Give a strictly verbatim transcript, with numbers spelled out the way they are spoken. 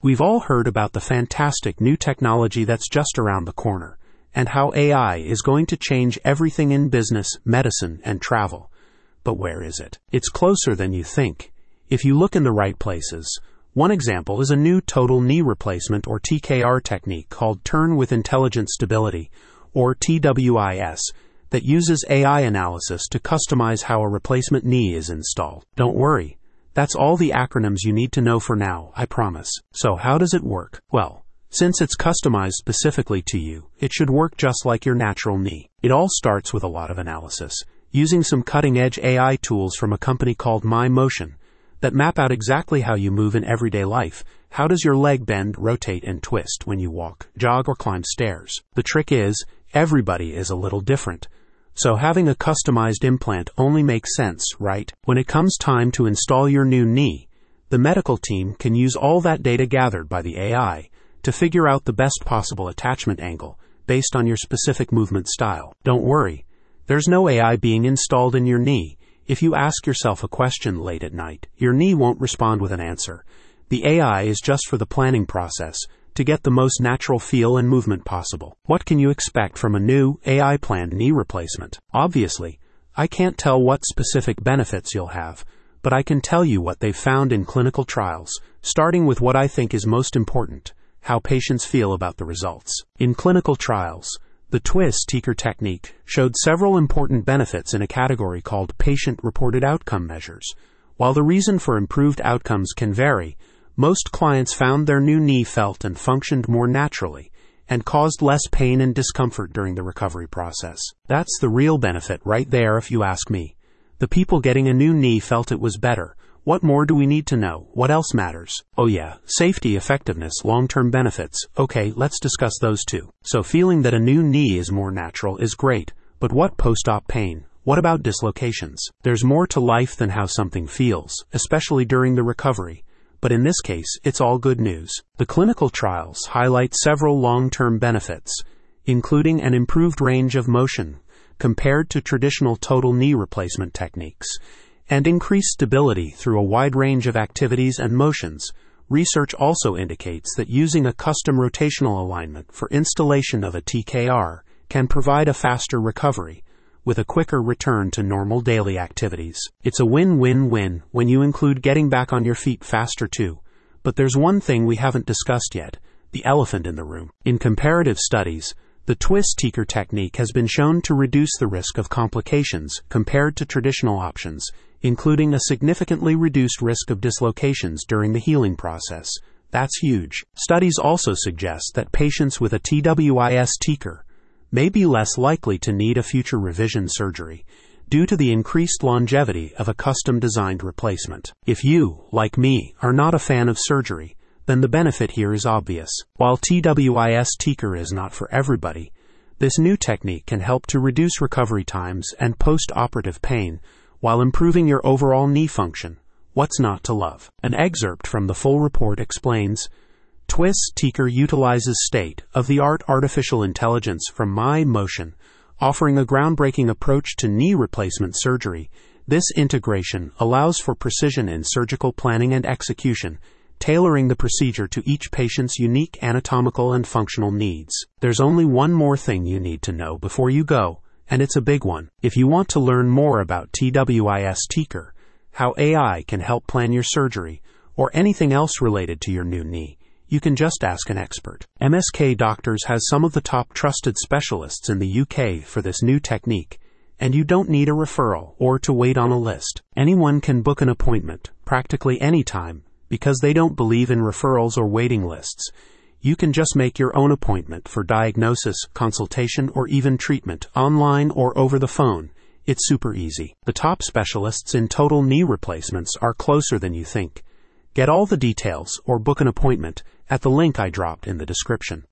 We've all heard about the fantastic new technology that's just around the corner, and how A I is going to change everything in business, medicine, and travel. But where is it? It's closer than you think, if you look in the right places. One example is a new total knee replacement or T K R technique called Turn with Intelligent Stability, or T W I S, that uses A I analysis to customize how a replacement knee is installed. Don't worry. That's all the acronyms you need to know for now, I promise. So how does it work? Well, since it's customized specifically to you, it should work just like your natural knee. It all starts with a lot of analysis, using some cutting-edge A I tools from a company called MyMotion that map out exactly how you move in everyday life. How does your leg bend, rotate, and twist when you walk, jog, or climb stairs? The trick is, everybody is a little different. So having a customized implant only makes sense, right? When it comes time to install your new knee, the medical team can use all that data gathered by the A I to figure out the best possible attachment angle based on your specific movement style. Don't worry, there's no A I being installed in your knee. If you ask yourself a question late at night, your knee won't respond with an answer. The A I is just for the planning process, to get the most natural feel and movement possible. What can you expect from a new, A I-planned knee replacement? Obviously, I can't tell what specific benefits you'll have, but I can tell you what they've found in clinical trials, starting with what I think is most important, how patients feel about the results. In clinical trials, the twist T K R technique showed several important benefits in a category called patient-reported outcome measures. While the reason for improved outcomes can vary, most clients found their new knee felt and functioned more naturally and caused less pain and discomfort during the recovery process. That's the real benefit right there if you ask me. The people getting a new knee felt it was better. What more do we need to know? What else matters? Oh yeah, safety, effectiveness, long-term benefits. Okay, let's discuss those too. So feeling that a new knee is more natural is great, but what post-op pain? What about dislocations? There's more to life than how something feels, especially during the recovery. But in this case, it's all good news. The clinical trials highlight several long-term benefits, including an improved range of motion compared to traditional total knee replacement techniques, and increased stability through a wide range of activities and motions. Research also indicates that using a custom rotational alignment for installation of a T K R can provide a faster recovery, with a quicker return to normal daily activities. It's a win-win-win when you include getting back on your feet faster too. But there's one thing we haven't discussed yet, the elephant in the room. In comparative studies, the twist T K R technique has been shown to reduce the risk of complications compared to traditional options, including a significantly reduced risk of dislocations during the healing process. That's huge. Studies also suggest that patients with a T W I S T K R may be less likely to need a future revision surgery due to the increased longevity of a custom-designed replacement. If you, like me, are not a fan of surgery, then the benefit here is obvious. While T W I S T K R is not for everybody, this new technique can help to reduce recovery times and post-operative pain while improving your overall knee function. What's not to love? An excerpt from the full report explains, twist T K R utilizes state-of-the-art artificial intelligence from MyMotion, offering a groundbreaking approach to knee replacement surgery. This integration allows for precision in surgical planning and execution, tailoring the procedure to each patient's unique anatomical and functional needs. There's only one more thing you need to know before you go, and it's a big one. If you want to learn more about T W I S T K R, how A I can help plan your surgery, or anything else related to your new knee, you can just ask an expert. M S K Doctors has some of the top trusted specialists in the U K for this new technique, and you don't need a referral or to wait on a list. Anyone can book an appointment, practically any time, because they don't believe in referrals or waiting lists. You can just make your own appointment for diagnosis, consultation, or even treatment, online or over the phone. It's super easy. The top specialists in total knee replacements are closer than you think. Get all the details or book an appointment at the link I dropped in the description.